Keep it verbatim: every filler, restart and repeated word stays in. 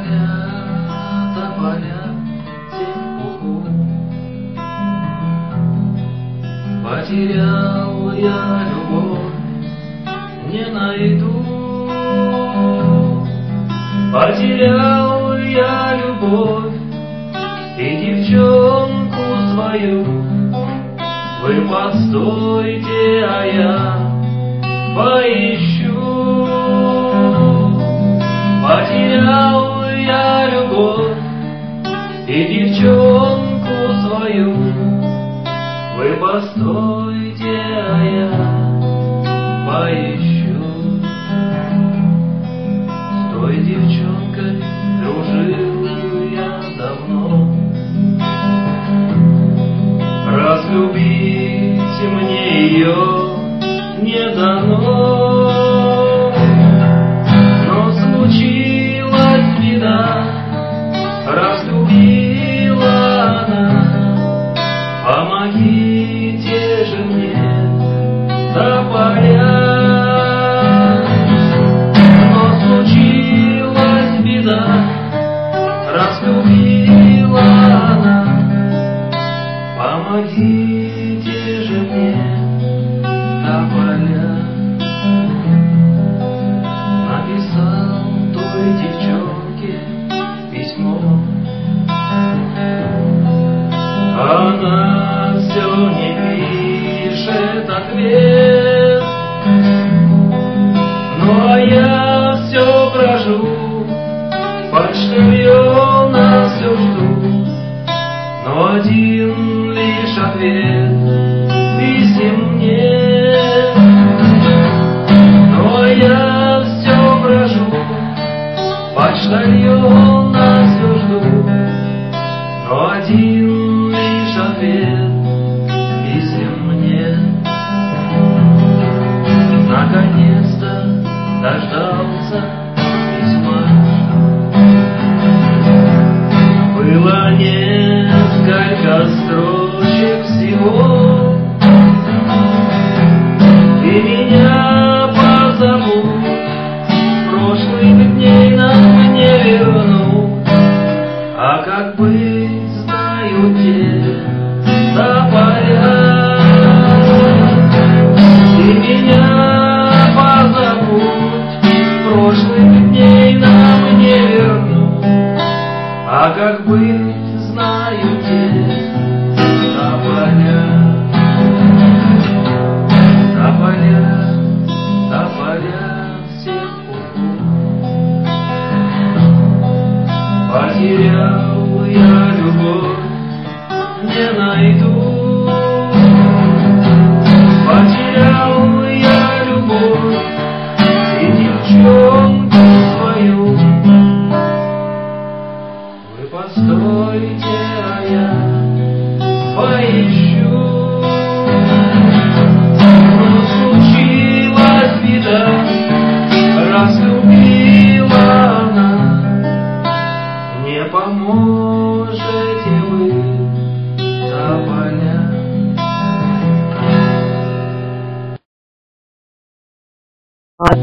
Тополя, тополя, все в пуху. Потерял я любовь, не найду. Потерял я любовь и девчонку свою. Вы постойте, а я поищу. Потерял я любовь и девчонку свою. Вы постойте, а я поищу. С той девчонкой дружил я давно. Разлюбить мне ее не дано. Но случилась беда, разлюбила она. Помогите же мне, тополя. Но случилась беда, разлюбила она. Помогите же мне, тополя. Написал той девчонке письмо. Она все не пишет ответ. Ну а я все брожу, почтальона все жду. Но один лишь ответ писем нет. Но я все брожу, почтальона все жду. Но один лишь ответ писем нет. Наконец-то дождался письма. Было несколько строчек всего. Ты меня позабудь, прошлых дней нам не вернуть. А как быть, знают те тополя. Ты меня позабудь, прошлых дней нам не вернуть. А как быть, знают те тополя. Тополя, тополя, все в пуху. Потерял я любовь, не найду. Потерял я любовь и девчонку свою. Вы постойте, а я поищу.